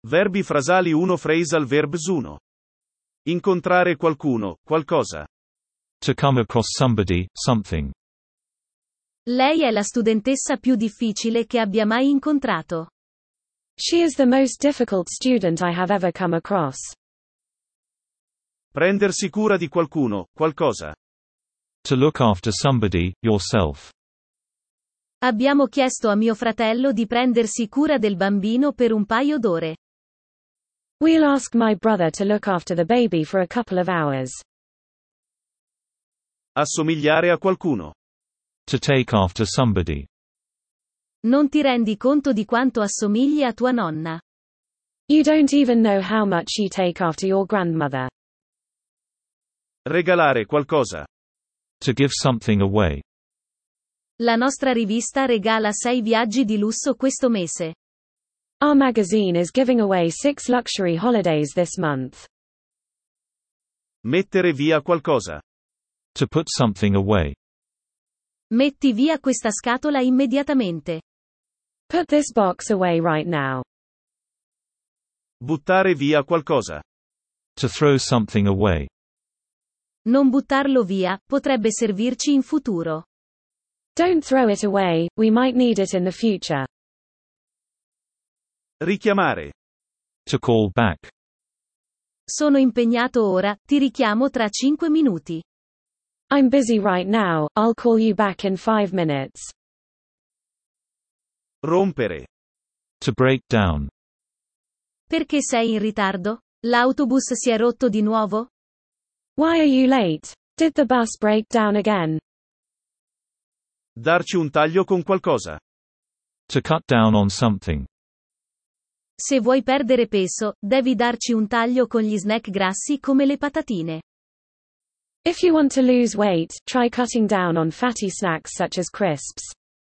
Verbi frasali 1 Phrasal verbs 1. Incontrare qualcuno, qualcosa. To come across somebody, something. Lei è la studentessa più difficile che abbia mai incontrato. She is the most difficult student I have ever come across. Prendersi cura di qualcuno, qualcosa. To look after somebody, yourself. Abbiamo chiesto a mio fratello di prendersi cura del bambino per un paio d'ore. We'll ask my brother to look after the baby for a couple of hours. Assomigliare a qualcuno. To take after somebody. Non ti rendi conto di quanto assomigli a tua nonna. You don't even know how much you take after your grandmother. Regalare qualcosa. To give something away. La nostra rivista regala 6 viaggi di lusso questo mese. Our magazine is giving away 6 luxury holidays this month. Mettere via qualcosa. To put something away. Metti via questa scatola immediatamente. Put this box away right now. Buttare via qualcosa. To throw something away. Non buttarlo via, potrebbe servirci in futuro. Don't throw it away, we might need it in the future. Richiamare. To call back. Sono impegnato ora, ti richiamo tra 5 minuti. I'm busy right now, I'll call you back in 5 minutes. Rompere. To break down. Perché sei in ritardo? L'autobus si è rotto di nuovo? Why are you late? Did the bus break down again? Darci un taglio con qualcosa. To cut down on something. Se vuoi perdere peso, devi darci un taglio con gli snack grassi come le patatine. If you want to lose weight, try cutting down on fatty snacks such as crisps.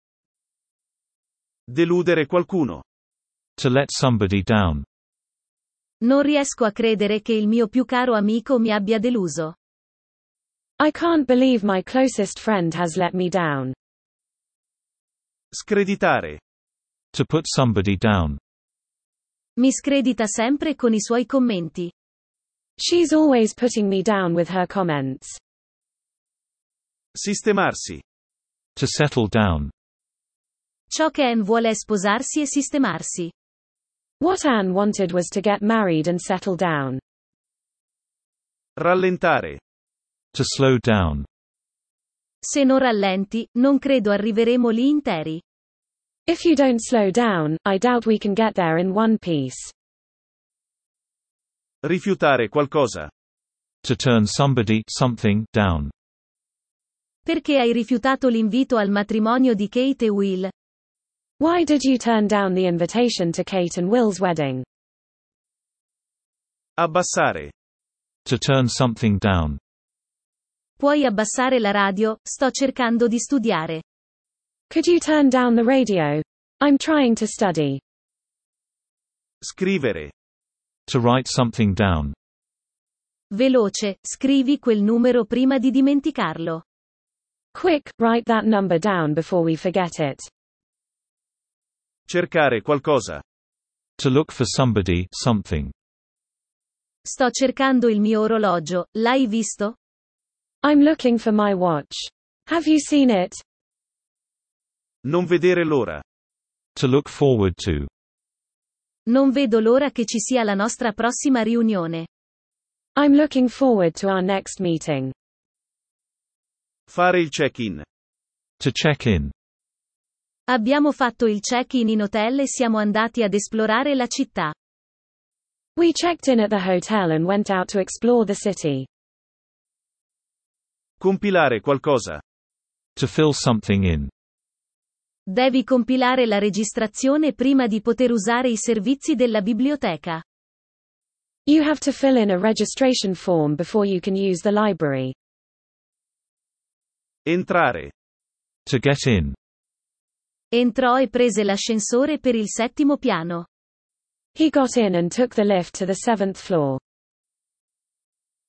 Deludere qualcuno. To let somebody down. Non riesco a credere che il mio più caro amico mi abbia deluso. I can't believe my closest friend has let me down. Screditare. To put somebody down. Mi scredita sempre con i suoi commenti. She's always putting me down with her comments. Sistemarsi. To settle down. Ciò che Anne vuole è sposarsi e sistemarsi. What Anne wanted was to get married and settle down. Rallentare. To slow down. Se non rallenti, non credo arriveremo lì interi. If you don't slow down, I doubt we can get there in one piece. Rifiutare qualcosa. To turn somebody, something, down. Perché hai rifiutato l'invito al matrimonio di Kate e Will? Why did you turn down the invitation to Kate and Will's wedding? Abbassare. To turn something down. Puoi abbassare la radio, sto cercando di studiare. Could you turn down the radio? I'm trying to study. Scrivere. To write something down. Veloce, scrivi quel numero prima di dimenticarlo. Quick, write that number down before we forget it. Cercare qualcosa. To look for somebody, something. Sto cercando il mio orologio, l'hai visto? I'm looking for my watch. Have you seen it? Non vedere l'ora. To look forward to. Non vedo l'ora che ci sia la nostra prossima riunione. I'm looking forward to our next meeting. Fare il check-in. To check in. Abbiamo fatto il check-in in hotel e siamo andati ad esplorare la città. We checked in at the hotel and went out to explore the city. Compilare qualcosa. To fill something in. Devi compilare la registrazione prima di poter usare i servizi della biblioteca. You have to fill in a registration form before you can use the library. Entrare. To get in. Entrò e prese l'ascensore per il 7° piano. He got in and took the lift to the 7th floor.